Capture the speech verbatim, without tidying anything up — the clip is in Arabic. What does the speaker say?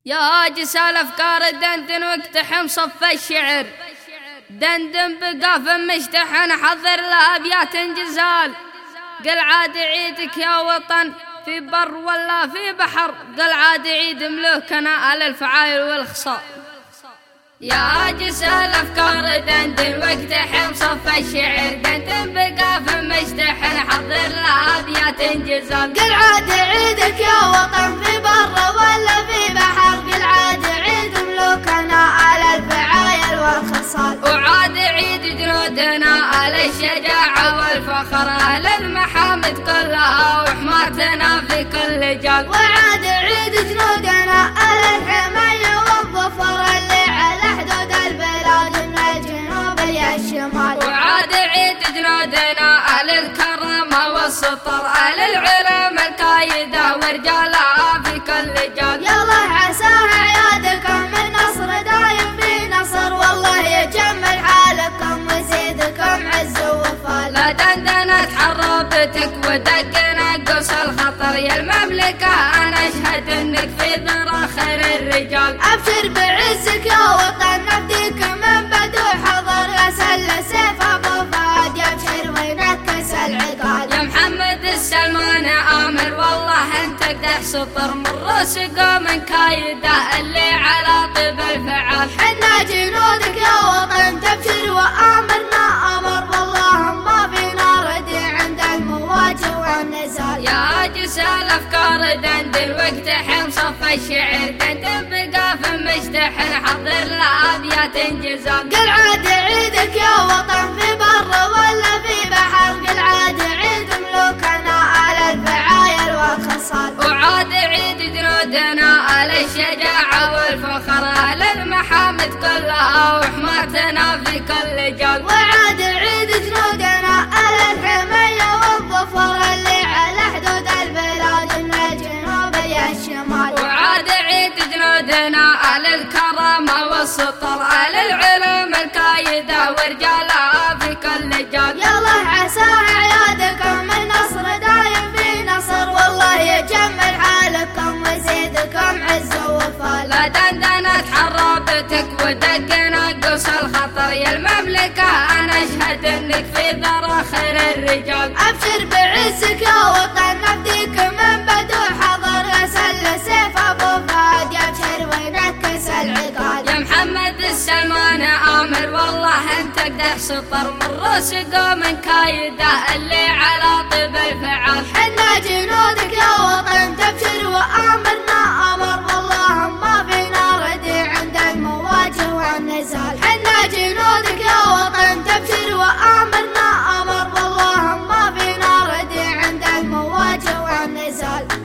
يا هاجس الافكار دندن واقتحم صف الشعر، دندن بقاف مشتحن حضر لابيات جزال. قل عاد عيدك يا وطن في بر ولا في بحر، قل عاد عيد ملوكنا على الفعايل والخصال. يا هاجس الافكار دندن واقتحم صف الشعر، دندن بقاف مشتحن حضر لابيات جزال. قل عاد عيدك يا وطن في بر ولا في بحر، قل عاد عيد ملوكنا على الفعايل والخصال. وعاد عيد جنودنا على الشجاعة والفخر، على المحامد كلها وحماتنا في كل جال. وعاد عيد جنودنا على الحماية والظفر اللي على حدود البلاد من الجنوب للشمال. وعاد عيد جنودنا على الكرامة والسطر، على العلم الكايدة ورجالها في كل جال. يلا عساها عيادكم من نصر دايم في نصر، والله يجمل حالكم ويزيدكم عز وفال. لا دندنت حربتك ودقنا قوس الخطر، يا المملكة أنا أشهد إنك في ذرى خير الرجال. أبشر بعزك يا وطن نفديك من بدو حضر، غسل سيف أبو فهد يبشر وينكس العقال. يا محمد السلمان آمر والله أنت قدح سطر، من رؤوس قوم كايدة اللي على طيب الفعال. حنا جنودك يا وطن تبشر وآمرنا أمر، والله ما فينا ردي عند المواجه والنزال. يا هاجس الافكار دندن واقتحم صف الشعر، دندن بقاف مشتحن حضر لابيات جزال. قل عاد عيدك يا وطن في بر ولا في بحر، قل عاد عيد ملوكنا على الفعايل والخصال. وعاد عيد جنودنا على الشجاعة والفخر، على المحامد كلها وحماتنا في كل جال. وعاد عيد جنودنا على الحماية والظفر اللي على حدود البلاد من الجنوب للشمال. وعاد عيد جنودنا على الكرامة والسطر، على العلم الكايدة ورجالها في كل جال. يلا عساها عيادكم من نصر دايم في نصر، والله يجمل حالكم ويزيدكم عز وفال. لا دندنت حربتك ودقنا قوس الخطر، يا المملكة أنا أشهد إنك في ذرى خير الرجال. أبشر بعزك يا وطن نفديك من بدو حضر، غسل سيف أبو فهد يبشر وينكس العقال. يا محمد السلمان آمر والله أنت قدح سطر، من رؤوس قوم كايدة اللي على طيب الفعال. حنا جنودك يا وطن تبشر وآمرنا أمر، والله ما فينا ردي عند المواجه والنزال. حنا جنودك يا وطن تبشر وآمرنا أمر، والله ما فينا ردي عند المواجه والنزال.